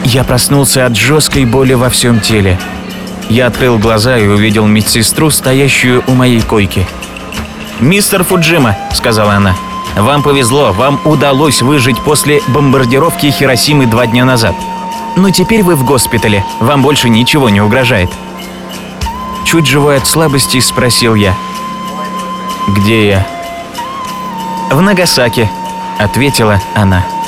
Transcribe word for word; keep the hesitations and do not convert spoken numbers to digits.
Я проснулся от жесткой боли во всем теле. Я открыл глаза и увидел медсестру, стоящую у моей койки. «Мистер Фуджима», — сказала она, — «вам повезло, вам удалось выжить после бомбардировки Хиросимы два дня назад. Но теперь вы в госпитале, вам больше ничего не угрожает». Чуть живой от слабости спросил я. «Где я?» «В Нагасаки», — ответила она.